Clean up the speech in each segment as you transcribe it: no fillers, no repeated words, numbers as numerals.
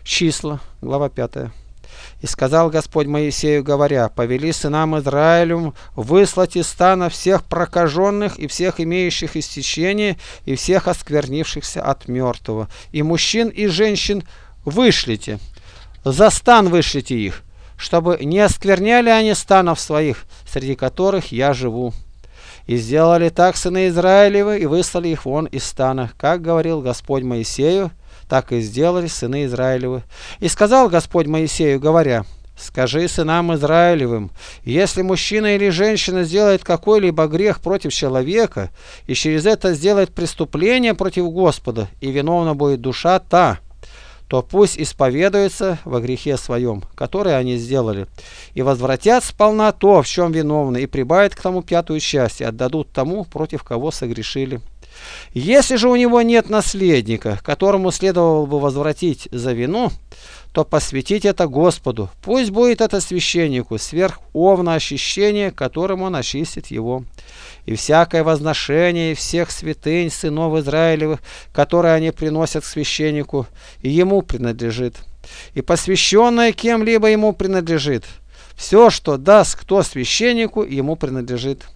Числа, глава 5. «И сказал Господь Моисею, говоря: повели сынам Израилю выслать из стана всех прокаженных и всех имеющих истечение и всех осквернившихся от мертвого, и мужчин и женщин вышлите, за стан вышлите их, чтобы не оскверняли они станов своих, среди которых я живу. И сделали так сыны Израилевы, и выслали их вон из стана, как говорил Господь Моисею, так и сделали сыны Израилевы. И сказал Господь Моисею, говоря: скажи сынам Израилевым: если мужчина или женщина сделает какой-либо грех против человека, и через это сделает преступление против Господа, и виновна будет душа та, то пусть исповедуются во грехе своем, который они сделали, и возвратят сполна то, в чем виновны, и прибавят к тому 5-ю часть, и отдадут тому, против кого согрешили. Если же у него нет наследника, которому следовало бы возвратить за вину, то посвятить это Господу. Пусть будет это священнику сверх овна очищения, которым он очистит его. И всякое возношение всех святынь сынов Израилевых, которые они приносят к священнику, и ему принадлежит. И посвященное кем-либо ему принадлежит. Все, что даст кто священнику, ему принадлежит.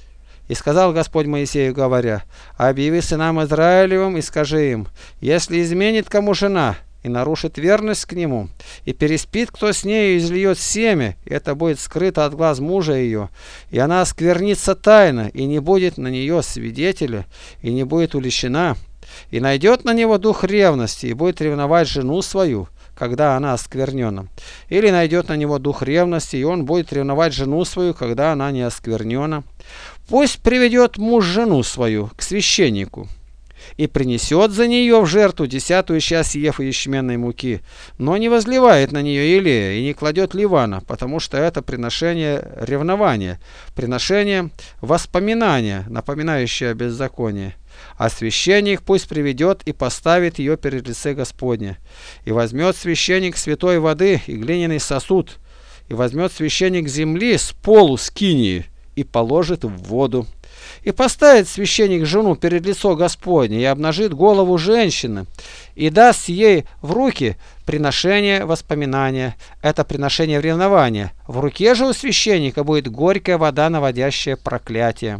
И сказал Господь Моисею, говоря: объяви сынам Израилевым и скажи им: если изменит кому жена и нарушит верность к нему, и переспит кто с нею и изльет семя, и это будет скрыто от глаз мужа ее, и она осквернится тайно, и не будет на нее свидетеля, и не будет уличена, и найдет на него дух ревности, и будет ревновать жену свою, когда она осквернена. Или найдет на него дух ревности, и он будет ревновать жену свою, когда она не осквернена. Пусть приведет муж жену свою к священнику и принесет за нее в жертву 10-ю часть ефа ячменной муки, но не возливает на нее елея и не кладет ливана, потому что это приношение ревнования, приношение воспоминания, напоминающее о беззаконии. А священник пусть приведет и поставит ее перед лице Господне. И возьмет священник святой воды и глиняный сосуд, и возьмет священник земли с полу скинии и положит в воду. И поставит священник жену перед лицо Господне, и обнажит голову женщины, и даст ей в руки приношение воспоминания, это приношение ревнования. В руке же у священника будет горькая вода, наводящая проклятие.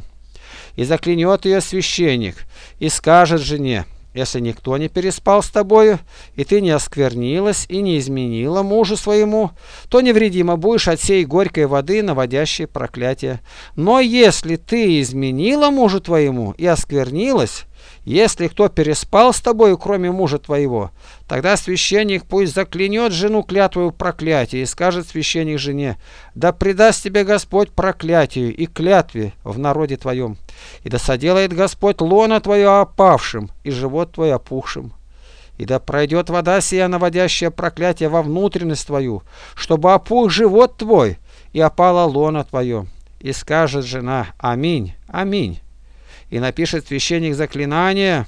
И заклянет ее священник, и скажет жене: если никто не переспал с тобою, и ты не осквернилась и не изменила мужу своему, то невредимо будешь от сей горькой воды, наводящей проклятие. Но если ты изменила мужу твоему и осквернилась, если кто переспал с тобою, кроме мужа твоего, тогда священник пусть заклянет жену клятвою проклятия, и скажет священник жене: да предаст тебе Господь проклятию и клятве в народе твоем, и да соделает Господь лоно твое опавшим и живот твой опухшим. И да пройдет вода сия, наводящая проклятие, во внутренность твою, чтобы опух живот твой и опало лоно твое. И скажет жена: аминь, аминь. И напишет священник заклинания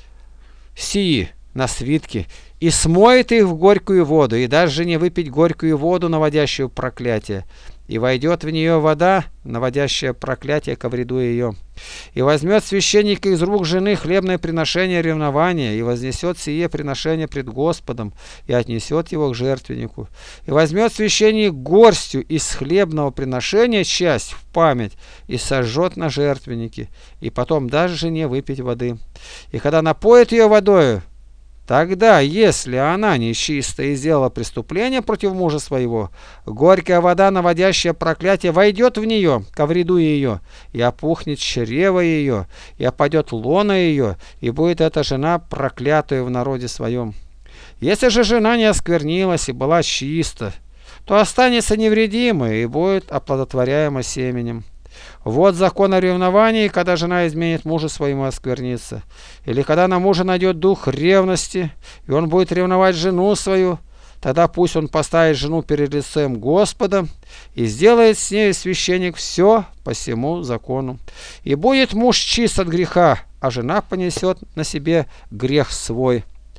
сии на свитке, и смоет их в горькую воду, и даст жене выпить горькую воду, наводящую проклятие. И войдет в нее вода, наводящая проклятие ко вреду ее. И возьмет священник из рук жены хлебное приношение ревнования, и вознесет сие приношение пред Господом, и отнесет его к жертвеннику. И возьмет священник горстью из хлебного приношения часть в память, и сожжет на жертвеннике, и потом даст жене выпить воды. И когда напоит ее водою, тогда, если она нечистая и сделала преступление против мужа своего, горькая вода, наводящая проклятие, войдет в нее, ко вреду ее, и опухнет чрево ее, и опадет лона ее, и будет эта жена проклятую в народе своем. Если же жена не осквернилась и была чиста, то останется невредимой и будет оплодотворяема семенем. Вот закон о ревновании, когда жена изменит мужу своему, осквернится. Или когда на мужа найдет дух ревности, и он будет ревновать жену свою, тогда пусть он поставит жену перед лицем Господа и сделает с ней священник все по всему закону. И будет муж чист от греха, а жена понесет на себе грех свой.